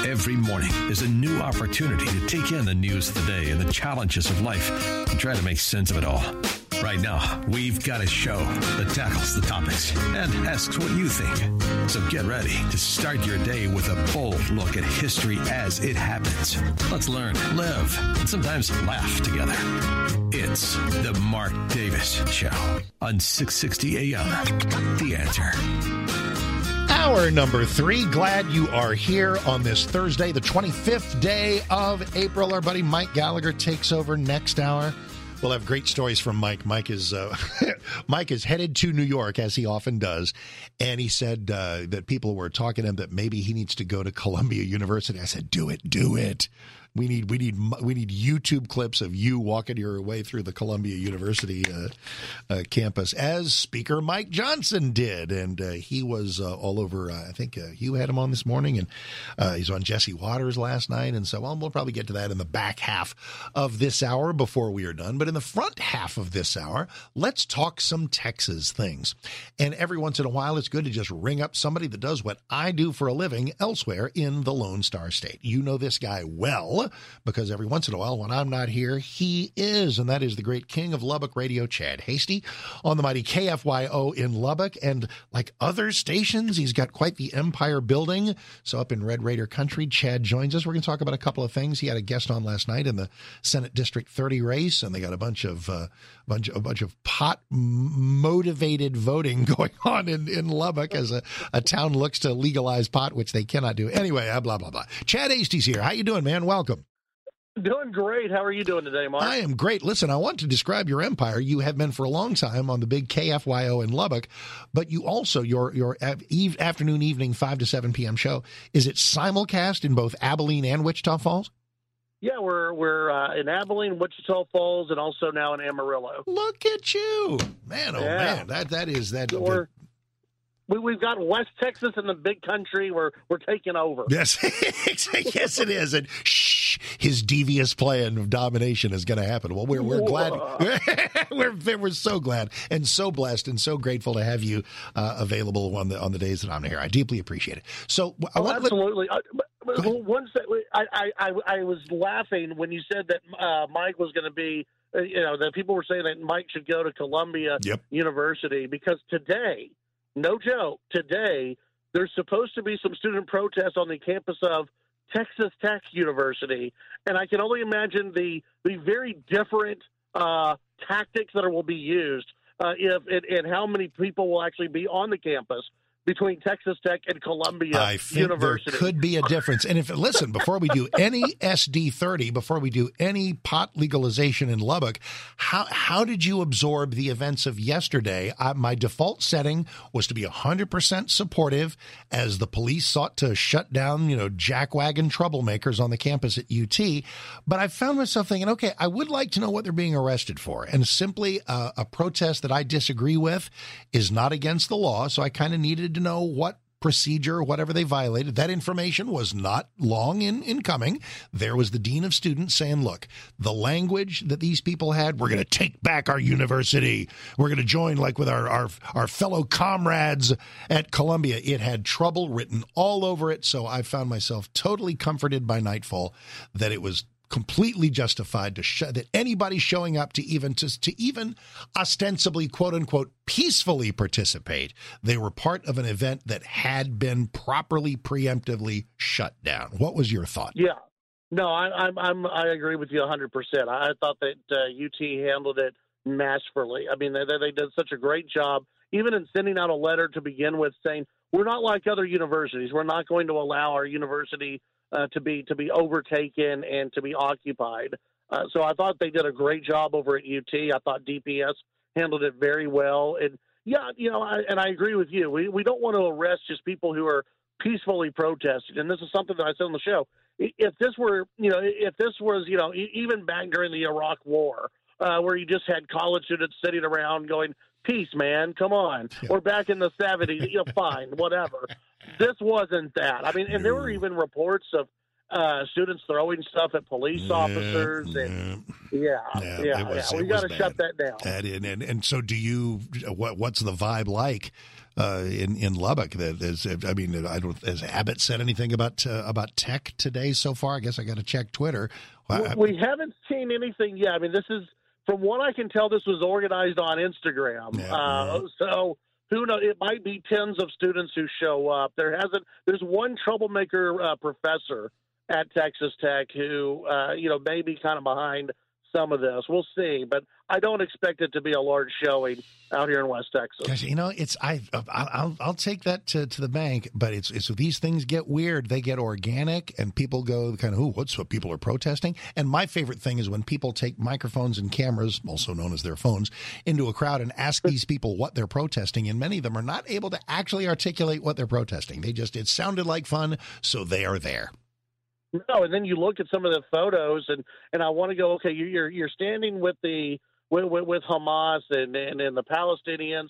Every morning is a new opportunity to take in the news of the day and the challenges of life and try to make sense of it all. Right now, we've got a show that tackles the topics and asks what you think. So get ready to start your day with a bold look at history as it happens. Let's learn, live, and sometimes laugh together. It's the Mark Davis Show on 660 AM. The Answer. Hour number 3. Glad you are here on this Thursday, the 25th day of April. Our buddy Mike Gallagher takes over next hour. We'll have great stories from Mike. Mike is headed to New York, as he often does, and he said that people were talking to him that maybe he needs to go to Columbia University. I said, do it. We need YouTube clips of you walking your way through the Columbia University campus, as Speaker Mike Johnson did, and he was all over. I think Hugh had him on this morning, and he's on Jesse Waters last night, and so we'll probably get to that in the back half of this hour before we are done. But in the front half of this hour, let's talk some Texas things. And every once in a while, it's good to just ring up somebody that does what I do for a living elsewhere in the Lone Star State. You know this guy well, because every once in a while when I'm not here, he is, and that is the great king of Lubbock radio, Chad Hasty, on the mighty KFYO in Lubbock. And like other stations, he's got quite the empire building. So up in Red Raider country, Chad joins us. We're going to talk about a couple of things. He had a guest on last night in the Senate District 30 race, and they got a bunch of pot motivated voting going on in Lubbock as a town looks to legalize pot, which they cannot do. Anyway, blah, blah, blah. Chad Hasty's here. How you doing, man? Welcome. Doing great. How are you doing today, Mark? I am great. Listen, I want to describe your empire. You have been for a long time on the big KFYO in Lubbock, but you also, your afternoon, evening, 5 to 7 p.m. show, is it simulcast in both Abilene and Wichita Falls? Yeah, we're in Abilene, Wichita Falls, and also now in Amarillo. Look at you. Man, oh man, that is that. We've got West Texas in the big country. We're taking over. Yes, yes, it is. And his devious plan of domination is going to happen. Well, we're glad. we're so glad and so blessed and so grateful to have you available on the days that I'm here. I deeply appreciate it. So, absolutely. I was laughing when you said that Mike was going to be. That people were saying that Mike should go to Columbia University, because today. No joke. Today, there's supposed to be some student protests on the campus of Texas Tech University, and I can only imagine the very different tactics that will be used and how many people will actually be on the campus between Texas Tech and Columbia I think University. There could be a difference. And listen, before we do any SD 30, before we do any pot legalization in Lubbock, how did you absorb the events of yesterday? My default setting was to be 100% supportive as the police sought to shut down, jackwagon troublemakers on the campus at UT. But I found myself thinking, okay, I would like to know what they're being arrested for. And simply a protest that I disagree with is not against the law. So I kind of needed to know what procedure, whatever they violated. That information was not long in coming. There was the dean of students saying, look, the language that these people had, we're going to take back our university. We're going to join with our fellow comrades at Columbia. It had trouble written all over it. So I found myself totally comforted by nightfall that it was completely justified that anybody showing up to even ostensibly, quote unquote, peacefully participate, they were part of an event that had been properly preemptively shut down. What was your thought? Yeah, no, I agree with you 100%. I thought that UT handled it masterfully. I mean, they did such a great job, even in sending out a letter to begin with saying, we're not like other universities. We're not going to allow our university to be overtaken and to be occupied. So I thought they did a great job over at UT. I thought DPS handled it very well. And I agree with you. We don't want to arrest just people who are peacefully protesting. And this is something that I said on the show. If this was even back during the Iraq War, where you just had college students sitting around going, peace, man, come on. Yeah. Or back in the 70s, fine, whatever. This wasn't that. I mean, and there were even reports of students throwing stuff at police officers, and we got to shut that down. And so, do you? What's the vibe like in Lubbock? Has Abbott said anything about tech today so far? I guess I got to check Twitter. We haven't seen anything yet. I mean, this is, from what I can tell, this was organized on Instagram. So who knows? It might be tens of students who show up. There's one troublemaker professor at Texas Tech who, may be kind of behind some of this. We'll see, but I don't expect it to be a large showing out here in West Texas. Gosh, I'll take that to the bank, but it's these things get weird. They get organic, and people go kind of, what's what people are protesting? And my favorite thing is when people take microphones and cameras, also known as their phones, into a crowd and ask these people what they're protesting, and many of them are not able to actually articulate what they're protesting. It sounded like fun, so they are there. No, and then you look at some of the photos, and I want to go, okay, you're standing with with Hamas and the Palestinians,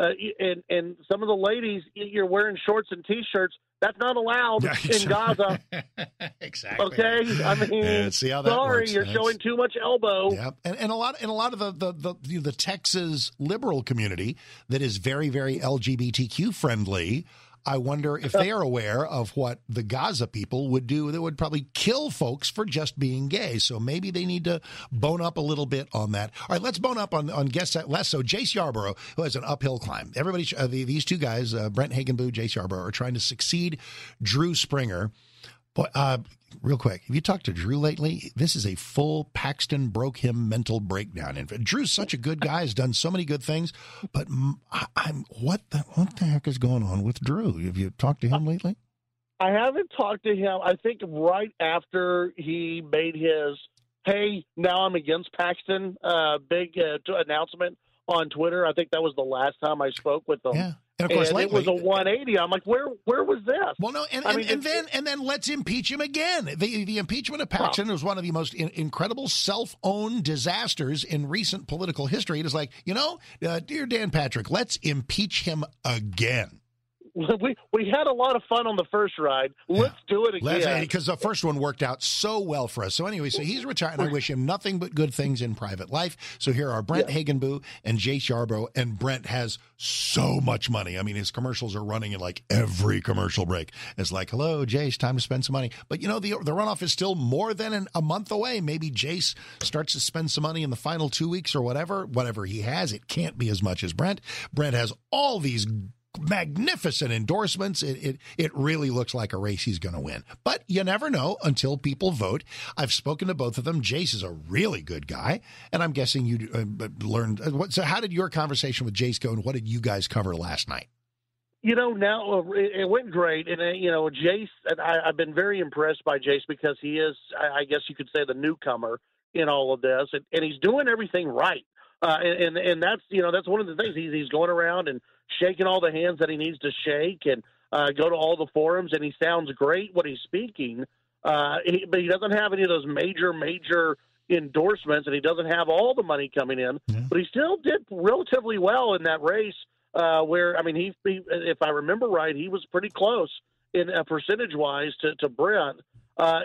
and some of the ladies, you're wearing shorts and T-shirts. That's not allowed in Gaza. Exactly. Okay, I mean, see how that works. You're showing too much elbow. Yeah, and a lot of the Texas liberal community that is very, very LGBTQ friendly. I wonder if they are aware of what the Gaza people would do that would probably kill folks for just being gay. So maybe they need to bone up a little bit on that. All right, let's bone up on guests less. So Jace Yarborough, who has an uphill climb. Everybody, these two guys, Brent Hagenbu, Jace Yarborough, are trying to succeed Drew Springer. Boy, real quick, have you talked to Drew lately? This is a full Paxton broke him mental breakdown. And Drew's such a good guy, has done so many good things, but what the heck is going on with Drew? Have you talked to him lately? I haven't talked to him. I think right after he made his, hey, now I'm against Paxton, big announcement on Twitter. I think that was the last time I spoke with him. Yeah. And of course, it was a 180. I'm like, where was this? Well, no, and then let's impeach him again. The impeachment of Paxton was one of the most incredible self-owned disasters in recent political history. It is like, dear Dan Patrick, let's impeach him again. We had a lot of fun on the first ride. Let's do it again. Because the first one worked out so well for us. So anyway, he's retired, and I wish him nothing but good things in private life. So here are Brent Hagenbu and Jace Yarborough, and Brent has so much money. I mean, his commercials are running in like every commercial break. It's like, hello, Jace, time to spend some money. But, the runoff is still more than a month away. Maybe Jace starts to spend some money in the final 2 weeks or whatever he has. It can't be as much as Brent. Brent has all these magnificent endorsements. It really looks like a race he's going to win. But you never know until people vote. I've spoken to both of them. Jace is a really good guy, and I'm guessing you learned. So how did your conversation with Jace go, and what did you guys cover last night? Now it went great. And, Jace, and I've been very impressed by Jace because he is, I guess you could say, the newcomer in all of this. And he's doing everything right. And that's, that's one of the things. He's going around and shaking all the hands that he needs to shake and go to all the forums, and he sounds great when he's speaking. But he doesn't have any of those major endorsements, and he doesn't have all the money coming in. Yeah. But he still did relatively well in that race where, I mean, he if I remember right, he was pretty close in percentage-wise to Brent. Now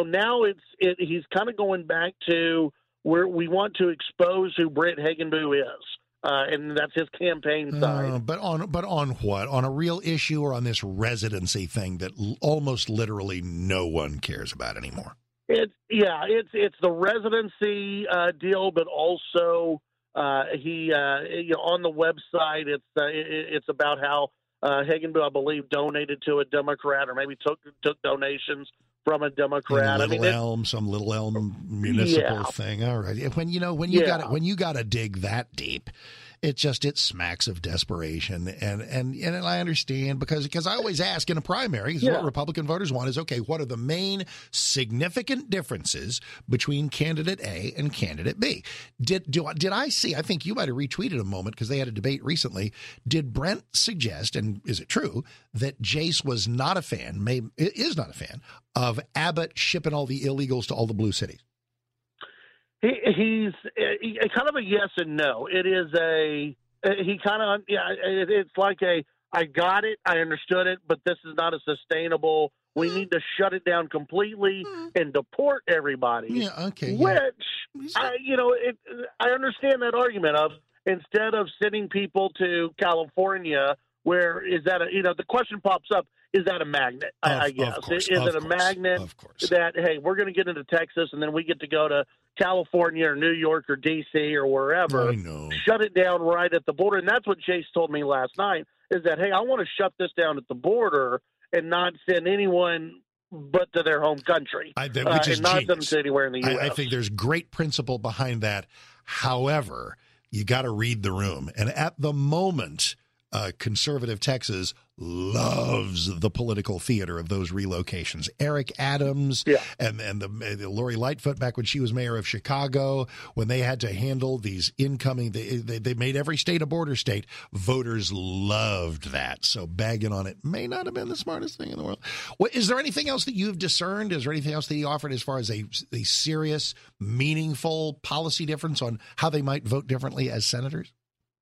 he's kind of going back to where we want to expose who Brent Hagenbu is. And that's his campaign side. But on what? On a real issue, or on this residency thing that almost literally no one cares about anymore? It's the residency deal, but also he on the website it's about how Hagenbu, I believe, donated to a Democrat, or maybe took donations from a Democrat. Some Little Elm municipal thing. All right. When you got to dig that deep, it smacks of desperation. And I understand because I always ask in a primary, what Republican voters want is, okay, what are the main significant differences between candidate A and candidate B? Did I see, I think you might have retweeted a moment because they had a debate recently. Did Brent suggest, and is it true, that Jace is not a fan of Abbott shipping all the illegals to all the blue cities? He's kind of a yes and no. It is it's like I got it, I understood it, but this is not a sustainable We need to shut it down completely and deport everybody. Yeah, okay. Which, I understand that argument of instead of sending people to California, where is that, the question pops up, is that a magnet? I guess. Is it a magnet that, hey, we're going to get into Texas and then we get to go to California or New York or D.C. or wherever, I know. Shut it down right at the border. And that's what Chase told me last night is that, hey, I want to shut this down at the border and not send anyone but to their home country. Which is and not genius. send them to anywhere in the U.S. I think there's great principle behind that. However, you got to read the room. And at the moment, conservative Texas loves the political theater of those relocations. Eric Adams and the Lori Lightfoot back when she was mayor of Chicago, when they had to handle these incoming, they made every state a border state. Voters loved that. So bagging on it may not have been the smartest thing in the world. Is there anything else that you've discerned? Is there anything else that he offered as far as a serious, meaningful policy difference on how they might vote differently as senators?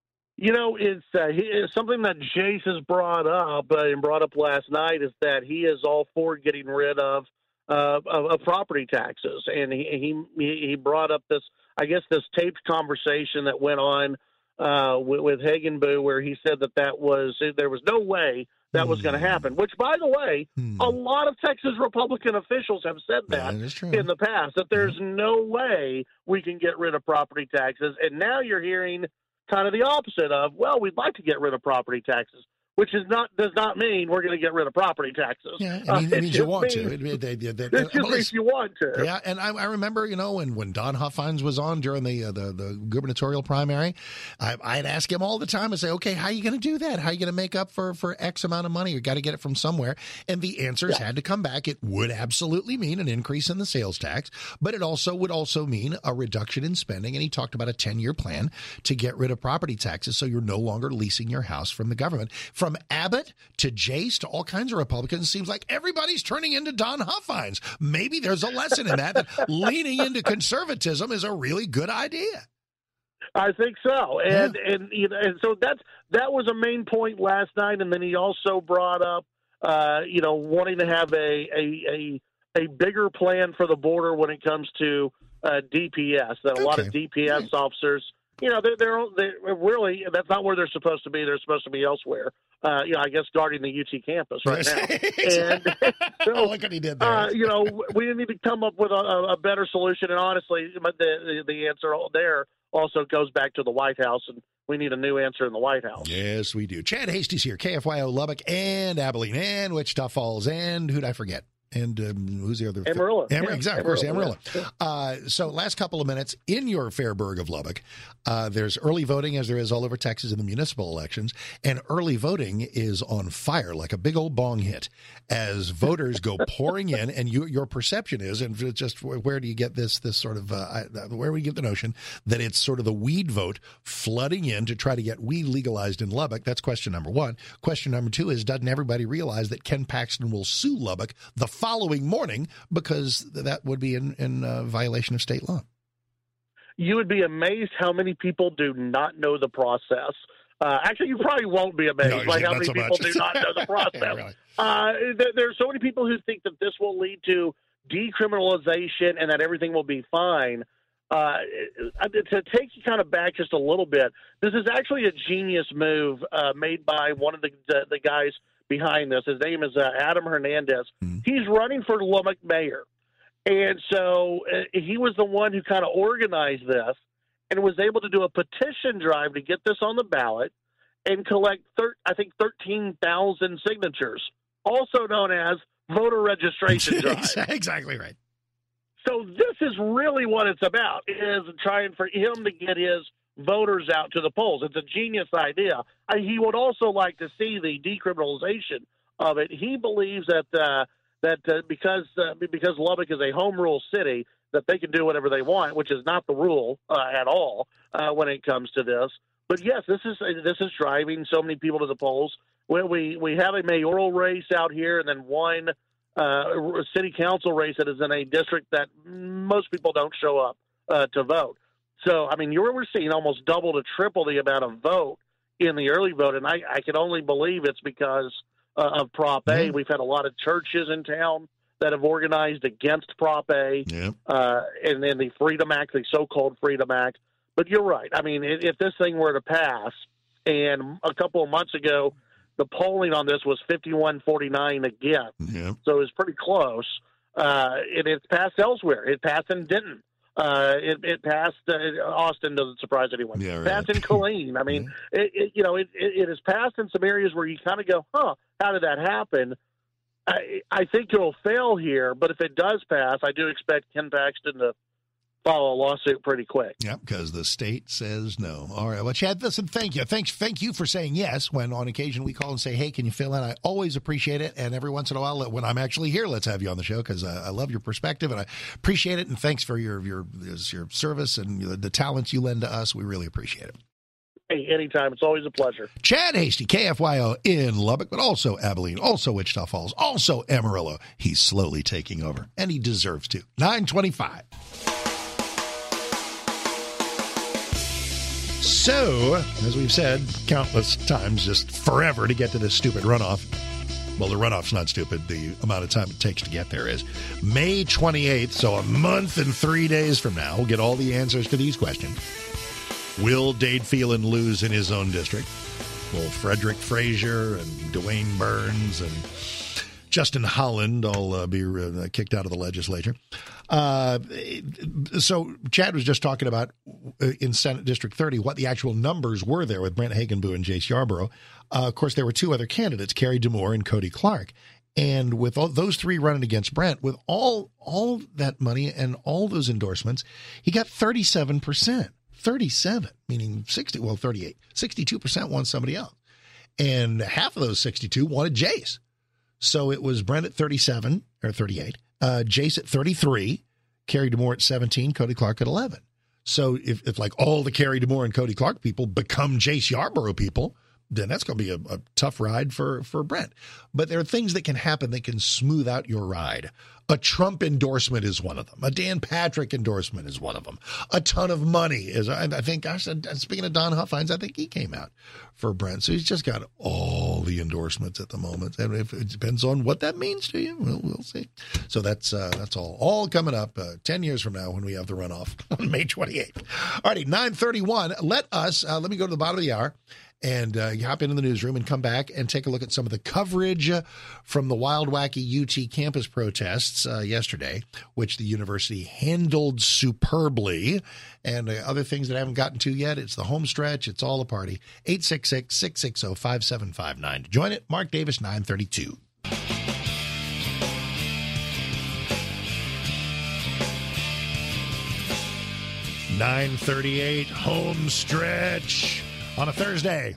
It's something that Jace has brought up and brought up last night is that he is all for getting rid of property taxes, and he brought up this taped conversation that went on with Hagenbu, where he said that there was no way that was going to happen. Which, by the way, a lot of Texas Republican officials have said that in the past, that there's no way we can get rid of property taxes, and now you're hearing kind of the opposite of, well, we'd like to get rid of property taxes, which does not mean we're going to get rid of property taxes. Yeah, it means you want to. It just means you want to. Yeah, and I remember, when Don Huffines was on during the gubernatorial primary, I'd ask him all the time and say, okay, how are you going to do that? How are you going to make up for X amount of money? You got to get it from somewhere. And the answers had to come back. It would absolutely mean an increase in the sales tax, but it would also mean a reduction in spending. And he talked about a 10-year plan to get rid of property taxes so you're no longer leasing your house from the government. From Abbott to Jace to all kinds of Republicans, it seems like everybody's turning into Don Huffines. Maybe there's a lesson in that leaning into conservatism is a really good idea. I think so, and so that was a main point last night. And then he also brought up, wanting to have a bigger plan for the border when it comes to DPS. That a lot of DPS officers, they're really, that's not where they're supposed to be. They're supposed to be elsewhere. I guess guarding the UT campus right now. And so, look what he did there. we need to come up with a better solution. And honestly, the answer there also goes back to the White House, and we need a new answer in the White House. Yes, we do. Chad Hasty's here, KFYO Lubbock and Abilene and Wichita Falls, and who'd I forget? And who's the other? Amarillo. Exactly, of course, Amarillo. So last couple of minutes in your fair burg of Lubbock, there's early voting, as there is all over Texas in the municipal elections, and early voting is on fire like a big old bong hit as voters go pouring in, and your perception is, and just where do you get this sort of, where do we get the notion that it's sort of the weed vote flooding in to try to get weed legalized in Lubbock? That's question number one. Question number two is, doesn't everybody realize that Ken Paxton will sue Lubbock the following morning because that would be in violation of state law? You would be amazed how many people do not know the process. Actually, you probably won't be amazed by how many people do not know the process. There are so many people who think that this will lead to decriminalization and that everything will be fine. To take you kind of back just a little bit, this is actually a genius move made by one of the guys behind this. His name is Adam Hernandez. He's running for Lubbock mayor. And so he was the one who kind of organized this and was able to do a petition drive to get this on the ballot and collect, 13,000 signatures, also known as voter registration drive. Exactly right. So this is really what it's about, is trying for him to get his voters out to the polls. It's a genius idea. He would also like to see the decriminalization of it. He believes that because Lubbock is a home rule city, that they can do whatever they want, which is not the rule at all when it comes to this. But yes, this is driving so many people to the polls. We have a mayoral race out here, and then one city council race that is in a district that most people don't show up to vote. So, I mean, we're seeing almost double to triple the amount of vote in the early vote, and I can only believe it's because of Prop A. We've had a lot of churches in town that have organized against Prop A, and then the Freedom Act, the so-called Freedom Act. But you're right. I mean, if this thing were to pass, and a couple of months ago, the polling on this was 51-49 again. So it was pretty close. It's passed elsewhere. It passed in Denton. It passed Austin. Doesn't surprise anyone. Yeah, right. Passed in Killeen. I mean, it has passed in some areas where you kind of go, how did that happen? I think it'll fail here, but if it does pass, I do expect Ken Paxton to follow a lawsuit pretty quick. Yeah, because the state says no. All right. Well, Chad, listen, thank you. Thank you for saying yes when on occasion we call and say, hey, can you fill in? I always appreciate it. And every once in a while, when I'm actually here, let's have you on the show because I love your perspective and I appreciate it. And thanks for your service and the talents you lend to us. We really appreciate it. Hey, anytime. It's always a pleasure. Chad Hasty, KFYO in Lubbock, but also Abilene, also Wichita Falls, also Amarillo. He's slowly taking over, and he deserves to. 9:25. So, as we've said countless times, just forever to get to this stupid runoff. Well, the runoff's not stupid. The amount of time it takes to get there is. May 28th, so a month and 3 days from now, we'll get all the answers to these questions. Will Dade Phelan lose in his own district? Will Frederick Frazier and Dwayne Burns and Justin Holland all be kicked out of the legislature? So Chad was just talking about in Senate District 30 what the actual numbers were there with Brent Hagenbu and Jace Yarborough. Of course, there were two other candidates, Carrie DeMoore and Cody Clark. And with all those three running against Brent, with all that money and all those endorsements, he got 37%. 37, meaning 38. 62% want somebody else. And half of those 62 wanted Jace. So it was Brent at 37 or 38, Jace at 33, Carrie DeMoore at 17, Cody Clark at 11. So if like all the Carrie DeMoore and Cody Clark people become Jace Yarborough people, then that's going to be a tough ride for Brent. But there are things that can happen that can smooth out your ride. A Trump endorsement is one of them. A Dan Patrick endorsement is one of them. A ton of money is, I think, gosh, speaking of Don Huffines, I think he came out for Brent. So he's just got all the endorsements at the moment. And if it depends on what that means to you, we'll see. So that's all coming up 10 years from now when we have the runoff on May 28th. All righty, 9:31. Let me go to the bottom of the hour. And you hop into the newsroom and come back and take a look at some of the coverage from the Wild Wacky UT campus protests yesterday, which the university handled superbly, and other things that I haven't gotten to yet. It's the home stretch. It's all a party. 866-660-5759. To join it, Mark Davis, 932. $9:38 home stretch on a Thursday.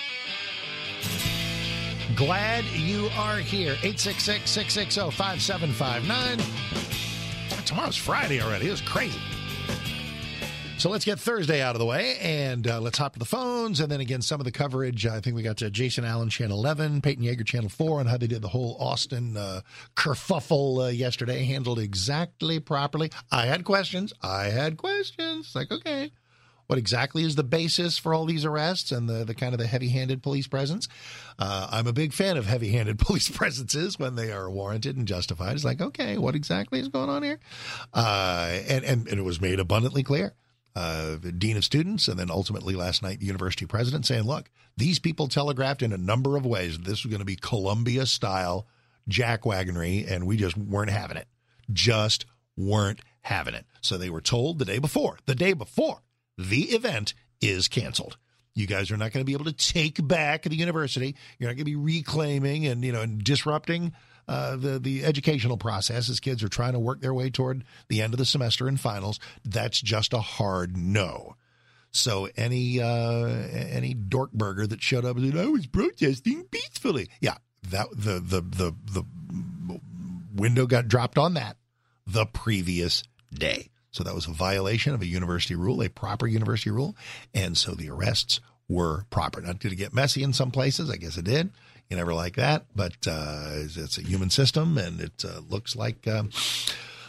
Glad you are here. 866-660-5759. Tomorrow's Friday already. It's crazy. So let's get Thursday out of the way, and let's hop to the phones, and then again, some of the coverage. I think we got Jason Allen, Channel 11, Peyton Yeager, Channel 4, and how they did the whole Austin kerfuffle yesterday, handled exactly properly. I had questions. It's like, okay, what exactly is the basis for all these arrests and the kind of the heavy-handed police presence? I'm a big fan of heavy-handed police presences when they are warranted and justified. It's like, okay, what exactly is going on here? And it was made abundantly clear. The dean of students, and then ultimately last night, the university president saying, look, these people telegraphed in a number of ways this was going to be Columbia-style jackwagonry, and we just weren't having it. Just weren't having it. So they were told the day before, the event is canceled. You guys are not going to be able to take back the university. You're not going to be reclaiming and disrupting the educational process as kids are trying to work their way toward the end of the semester and finals. That's just a hard no. So any dorkburger that showed up and said, I was protesting peacefully. Yeah, that the window got dropped on that the previous day. So that was a violation of a university rule, a proper university rule. And so the arrests were proper. Now, did it get messy in some places? I guess it did. You never like that, but it's a human system, and it looks like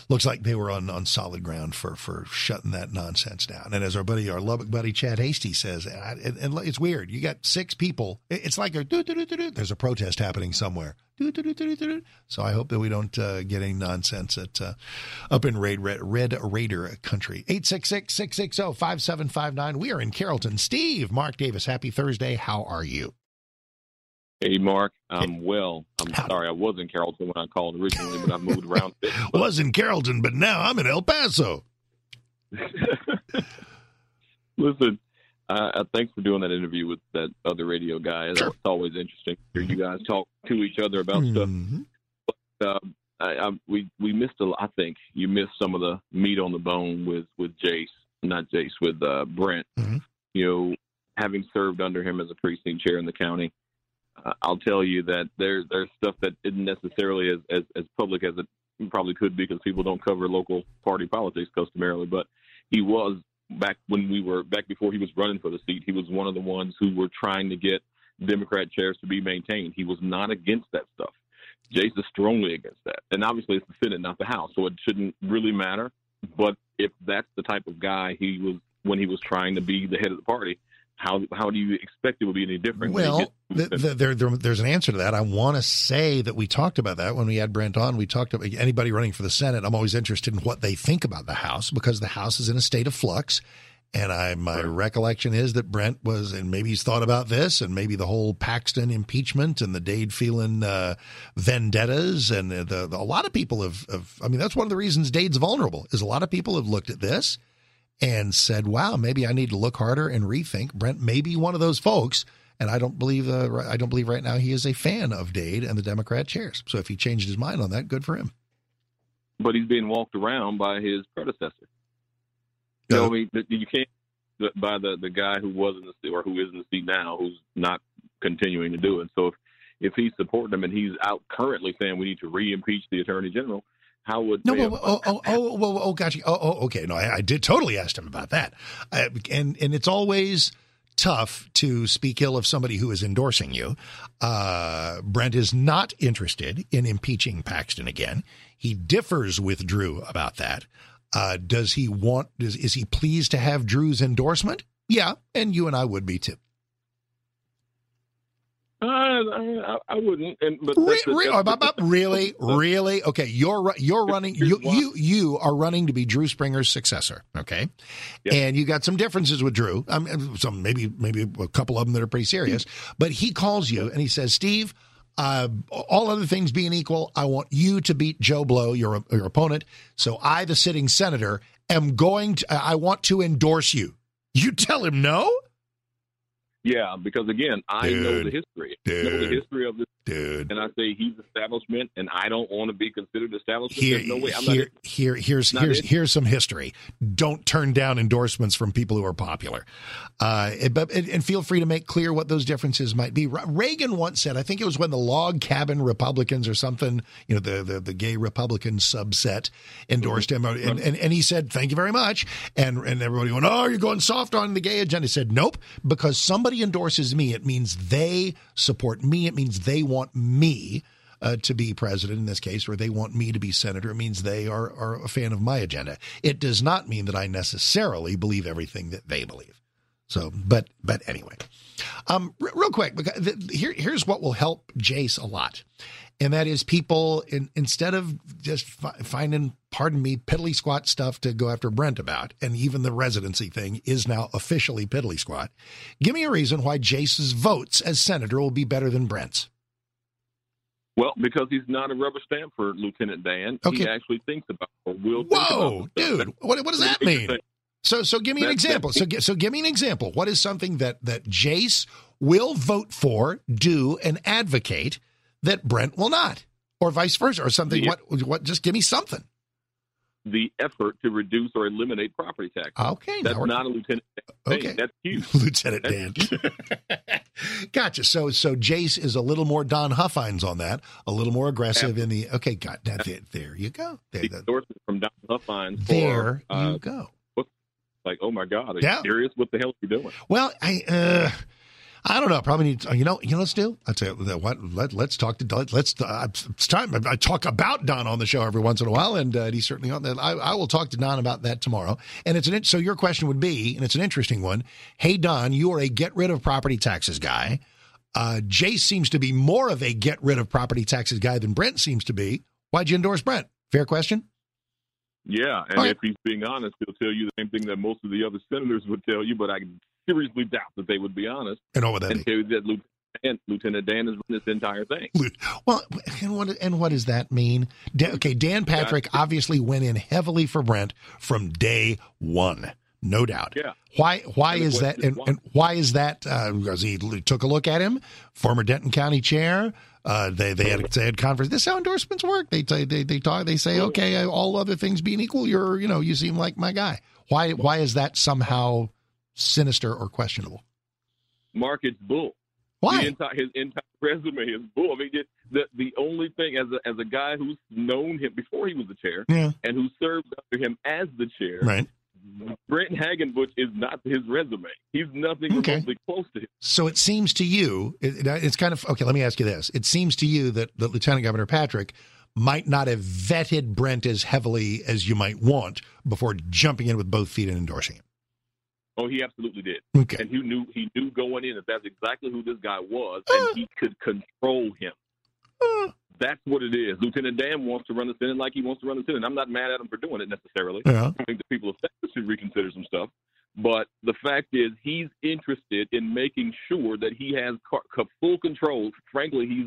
looks like they were on solid ground for shutting that nonsense down. And as our Lubbock buddy Chad Hasty says, and it's weird. You got 6 people. It's like there's a protest happening somewhere. So I hope that we don't get any nonsense up in Red Raider country. 866-660-5759. We are in Carrollton. Steve, Mark Davis, happy Thursday. How are you? Hey, Mark. I'm well. I'm sorry I was in Carrollton when I called originally, but I moved around a bit. Was in Carrollton, but now I'm in El Paso. Listen, thanks for doing that interview with that other radio guy. Sure. It's always interesting to hear you guys talk to each other about stuff. But we missed I think you missed some of the meat on the bone with Brent. Mm-hmm. You know, having served under him as a precinct chair in the county, I'll tell you that there's stuff that isn't necessarily as public as it probably could be because people don't cover local party politics customarily. But he was back before he was running for the seat. He was one of the ones who were trying to get Democrat chairs to be maintained. He was not against that stuff. Jace is strongly against that. And obviously it's the Senate, not the House, so it shouldn't really matter. But if that's the type of guy he was when he was trying to be the head of the party, how do you expect it would be any different? Well, there's an answer to that. I want to say that we talked about that when we had Brent on. We talked about anybody running for the Senate. I'm always interested in what they think about the House because the House is in a state of flux. And my recollection is that Brent was, and maybe he's thought about this, and maybe the whole Paxton impeachment and the Dade Phelan vendettas, and a lot of people have. I mean, that's one of the reasons Dade's vulnerable. Is a lot of people have looked at this and said, "Wow, maybe I need to look harder and rethink." Brent may be one of those folks, and I don't believe right now he is a fan of Dade and the Democrat chairs. So if he changed his mind on that, good for him. But he's being walked around by his predecessor. You know, I mean, you can't by the guy who was in the seat or who is in the seat now, who's not continuing to do it. So if he's supporting him and he's out currently saying we need to re-impeach the Attorney General, how would gotcha. Okay. No, I did totally ask him about that, and it's always tough to speak ill of somebody who is endorsing you. Brent is not interested in impeaching Paxton again. He differs with Drew about that. Is he pleased to have Drew's endorsement? Yeah, and you and I would be too. I wouldn't. Really? Okay, you're running. You are running to be Drew Springer's successor. Okay, yep. And you got some differences with Drew. Some maybe a couple of them that are pretty serious. But he calls you and he says, "Steve, all other things being equal, I want you to beat Joe Blow, your opponent. So I, the sitting senator, I want to endorse you." You tell him no? Yeah, because again, I know the history. I know the history of this. Dude. And I say he's establishment, and I don't want to be considered establishment. There's no way. Here's some history. Don't turn down endorsements from people who are popular. And feel free to make clear what those differences might be. Reagan once said, I think it was when the Log Cabin Republicans or something, the gay Republican subset endorsed him. And he said, thank you very much. And everybody went, oh, you're going soft on the gay agenda. He said, nope, because somebody endorses me, it means they support me. It means they want me to be president in this case, or they want me to be senator. It means they are a fan of my agenda. It does not mean that I necessarily believe everything that they believe. So, but anyway, real quick, because here's what will help Jace a lot. And that is people, instead of just finding, pardon me, piddly squat stuff to go after Brent about, and even the residency thing is now officially piddly squat, give me a reason why Jace's votes as senator will be better than Brent's. Well, because he's not a rubber stamp for Lieutenant Dan. Okay. He actually thinks about or will think about dude, what does that mean? So give me an example. So give me an example. What is something that Jace will vote for, do, and advocate that Brent will not, or vice versa, or something? What? Just give me something. The effort to reduce or eliminate property taxes. Okay, that's not a Lieutenant Dan. Okay, that's huge. Lieutenant Dan. Gotcha. So Jace is a little more Don Huffines on that, a little more aggressive in the. Okay, got that. There you go. The endorsement from Don Huffines. There you go. Like, oh my God, are you serious? What the hell are you doing? Well, I don't know. Probably need. Let's do. I'll tell you what. Let's talk to. It's time. I talk about Don on the show every once in a while, and he's certainly on that. I will talk to Don about that tomorrow. And so your question would be, and it's an interesting one. Hey, Don, you are a get rid of property taxes guy. Jay seems to be more of a get rid of property taxes guy than Brent seems to be. Why'd you endorse Brent? Fair question. Yeah, and if he's being honest, he'll tell you the same thing that most of the other senators would tell you, but I seriously doubt that they would be honest. And what would that tell you that Lieutenant Dan has run this entire thing. Well, and what does that mean? Dan Patrick obviously went in heavily for Brent from day one, no doubt. Yeah. Why is that? And why is that? Because he took a look at him, former Denton County chair. They had conference. This is how endorsements work. They talk. They say, okay, all other things being equal, you seem like my guy. Why is that somehow sinister or questionable? Mark, it's bull. Why? His entire resume is bull. I mean, the only thing as a guy who's known him before he was the chair, and who served under him as the chair, right? Brent Hagenbuch is not his resume. He's nothing remotely close to him. So it seems to you, it's kind of, okay, let me ask you this. It seems to you that Lieutenant Governor Patrick might not have vetted Brent as heavily as you might want before jumping in with both feet and endorsing him. Oh, he absolutely did. Okay. And he knew going in that that's exactly who this guy was, and he could control him. That's what it is. Lieutenant Dan wants to run the Senate like he wants to run the Senate. I'm not mad at him for doing it necessarily. Yeah. I think the people of Texas should reconsider some stuff. But the fact is, he's interested in making sure that he has full control. Frankly, he's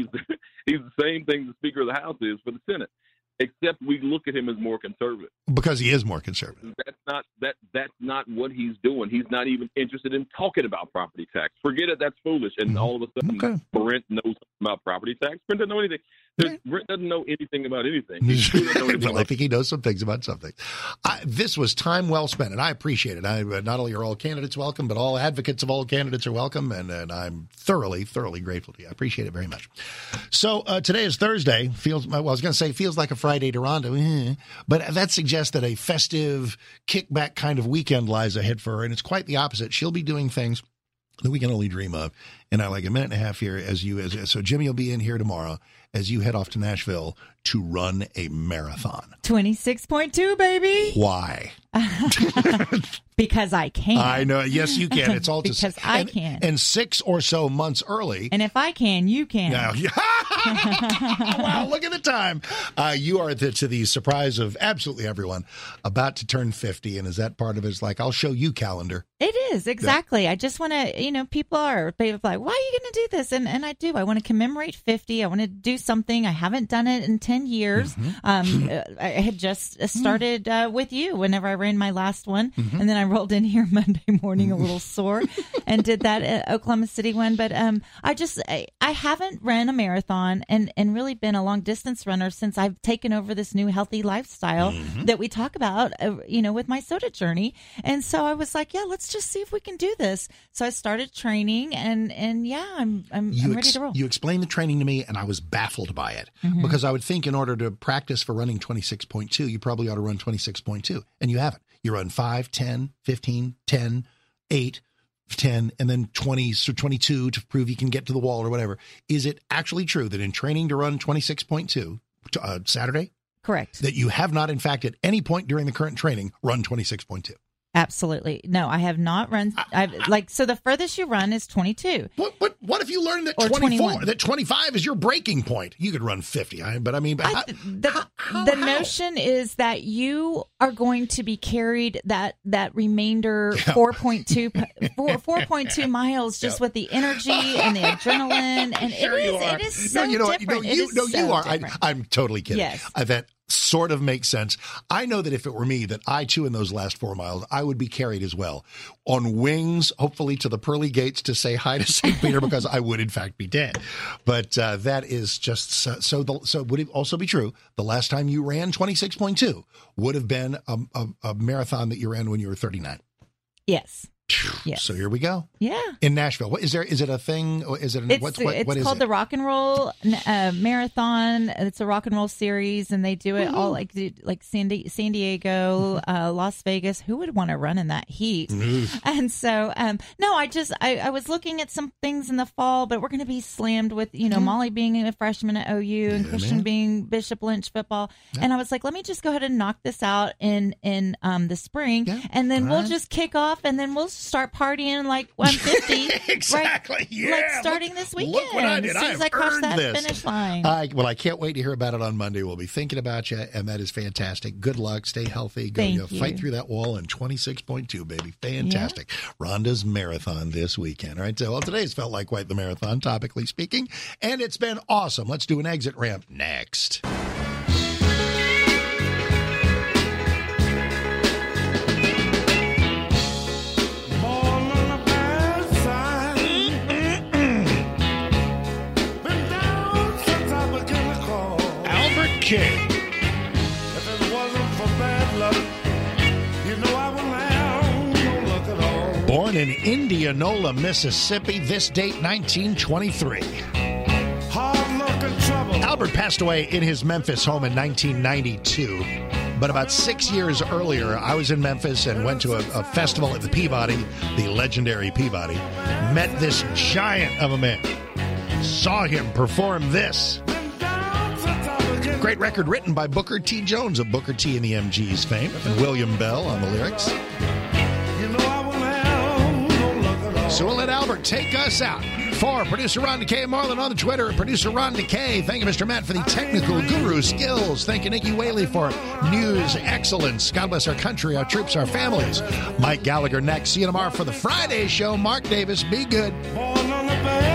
the same thing the Speaker of the House is for the Senate, except we look at him as more conservative. Because he is more conservative. That's not what he's doing. He's not even interested in talking about property tax. Forget it. That's foolish. And all of a sudden, Brent knows something about property tax. Brent doesn't know anything. Brent doesn't know anything about anything. Well, I think he knows some things about something. This was time well spent, and I appreciate it. Not only are all candidates welcome, but all advocates of all candidates are welcome, and I'm thoroughly, thoroughly grateful to you. I appreciate it very much. So today is Thursday. Feels like a Friday to Rondo, but that suggests that a festive kickback kind of weekend lies ahead for her, and it's quite the opposite. She'll be doing things that we can only dream of. And I like a minute and a half here so Jimmy will be in here tomorrow as you head off to Nashville to run a marathon. 26.2, baby. Why? Because I can. I know. Yes, you can. It's all because I can. And 6 or so months early. And if I can, you can. Wow, look at the time. You are to the surprise of absolutely everyone about to turn 50. And is that part of it? It's like, I'll show you calendar. It is, exactly. Yeah. I just want to, people are like, why are you going to do this? And I do. I want to commemorate 50. I want to do something. I haven't done it in 10 years. Mm-hmm. I had just started with you whenever I ran my last one. Mm-hmm. And then I rolled in here Monday morning a little sore and did that Oklahoma City one. But I haven't ran a marathon and really been a long distance runner since I've taken over this new healthy lifestyle that we talk about, with my soda journey. And so I was like, let's just see if we can do this. So I started training and I'm ready to roll. You explained the training to me and I was baffled by it because I would think in order to practice for running 26.2, you probably ought to run 26.2 and you haven't. You run 5, 10, 15, 10, 8, 10, and then 20, so 22 to prove you can get to the wall or whatever. Is it actually true that in training to run 26.2 Saturday? Correct. That you have not, in fact, at any point during the current training, run 26.2? Absolutely. No, I have not run. So the furthest you run is 22. What if you learn that 24, that 25 is your breaking point? You could run 50. The notion is that you are going to be carried that remainder 4.2 miles just with the energy and the adrenaline. And it is so different. You are. I'm totally kidding. Yes. That sort of makes sense. I know that if it were me, that I too in those last 4 miles, I would be carried as well on wings, hopefully to the pearly gates to say hi to St. Peter because I would in fact be dead. But that is just so would it also be true? The last time you ran 26.2 would have been a marathon that you ran when you were 39. Yes. Yes. So here we go. Yeah. In Nashville. What is it a thing? Or is it It's what is called it? the Rock and Roll Marathon. It's a rock and roll series, and they do it all like San Diego, Las Vegas. Who would want to run in that heat? And so, no, I was looking at some things in the fall, but we're going to be slammed with, Molly being a freshman at OU and Christian being Bishop Lynch football. Yeah. And I was like, let me just go ahead and knock this out in the spring, and then we'll just kick off, and then we'll start partying like 150. Exactly. Right? Yeah. Like starting this weekend. Look what I did. As soon as I cross that finish line. Well, I can't wait to hear about it on Monday. We'll be thinking about you, and that is fantastic. Good luck. Stay healthy. Go Thank you. Fight through that wall in 26.2, baby. Fantastic. Yeah. Rhonda's marathon this weekend. All right. So, today's felt like quite the marathon, topically speaking, and it's been awesome. Let's do an exit ramp next. King. If it wasn't for bad luck, I wouldn't have no luck at all. Born in Indianola, Mississippi, this date 1923. Hard luck and trouble. Albert passed away in his Memphis home in 1992. But about 6 years earlier, I was in Memphis and went to a festival at the Peabody, the legendary Peabody. Met this giant of a man. Saw him perform this. Great record written by Booker T. Jones of Booker T. and the MGs fame, and William Bell on the lyrics. So we'll let Albert take us out. For producer Ron DeKay and Marlon on the Twitter, producer Ron DeKay. Thank you, Mr. Matt, for the technical guru skills. Thank you, Nikki Whaley, for news excellence. God bless our country, our troops, our families. Mike Gallagher next. See you tomorrow for the Friday show. Mark Davis, be good. Born on the